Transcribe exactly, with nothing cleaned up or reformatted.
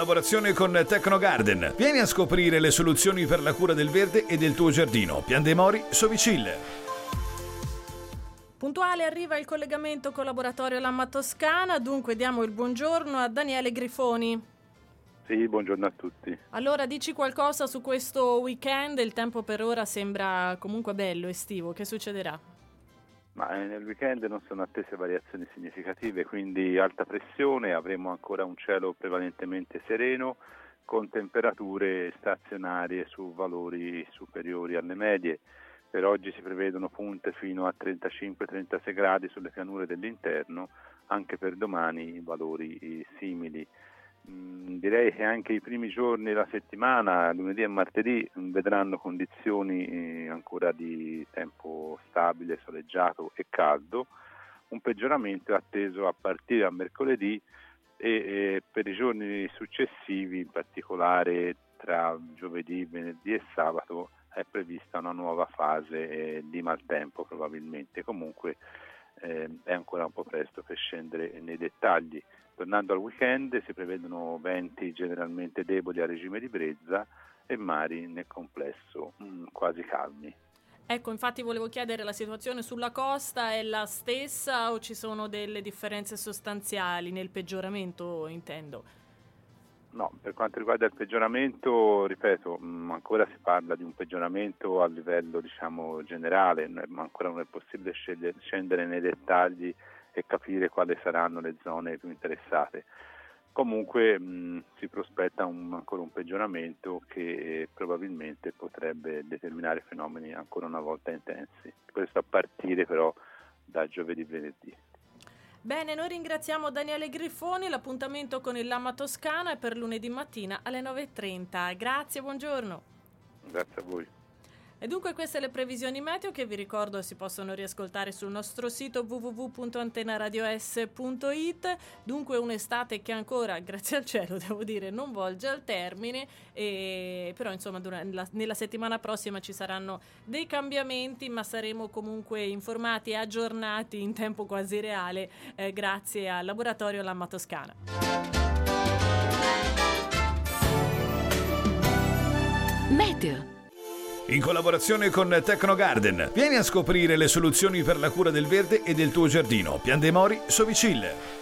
collaborazione con Tecnogarden. Vieni a scoprire le soluzioni per la cura del verde e del tuo giardino. Pian dei Mori, Sovicille. Puntuale arriva il collegamento con Laboratorio Lama Toscana, dunque diamo il buongiorno a Daniele Grifoni. Sì, buongiorno a tutti. Allora, dici qualcosa su questo weekend? Il tempo per ora sembra comunque bello, estivo. Che succederà? Ma nel weekend non sono attese variazioni significative, quindi alta pressione, avremo ancora un cielo prevalentemente sereno con temperature stazionarie su valori superiori alle medie. Per oggi si prevedono punte fino a trentacinque trentasei gradi sulle pianure dell'interno, anche per domani valori simili. Mm, direi che anche i primi giorni della settimana, lunedì e martedì, vedranno condizioni eh, ancora di tempo stabile, soleggiato e caldo. Un peggioramento è atteso a partire da mercoledì e eh, per i giorni successivi, in particolare tra giovedì, venerdì e sabato, è prevista una nuova fase eh, di maltempo probabilmente. Comunque eh, è ancora un po' presto per scendere nei dettagli. Tornando al weekend si prevedono venti generalmente deboli a regime di brezza e mari nel complesso mh, quasi calmi. Ecco, infatti volevo chiedere, la situazione sulla costa è la stessa o ci sono delle differenze sostanziali nel peggioramento, intendo? No, per quanto riguarda il peggioramento, ripeto, mh, ancora si parla di un peggioramento a livello diciamo generale, ma ancora non è possibile scegliere, scendere nei dettagli e capire quali saranno le zone più interessate. Comunque mh, si prospetta un, ancora un peggioramento che eh, probabilmente potrebbe determinare fenomeni ancora una volta intensi. Questo a partire però da giovedì e venerdì. Bene, noi ringraziamo Daniele Grifoni, l'appuntamento con il Lama Toscana è per lunedì mattina alle nove e trenta. Grazie, buongiorno. Grazie a voi. E dunque queste le previsioni meteo che vi ricordo si possono riascoltare sul nostro sito w w w punto antenaradios punto i t. Dunque un'estate che ancora, grazie al cielo, devo dire, non volge al termine, e però insomma durante la, nella settimana prossima ci saranno dei cambiamenti, ma saremo comunque informati e aggiornati in tempo quasi reale eh, grazie al Laboratorio Lama Toscana. Meteo. In collaborazione con Tecnogarden, vieni a scoprire le soluzioni per la cura del verde e del tuo giardino. Pian dei Mori, Sovicille.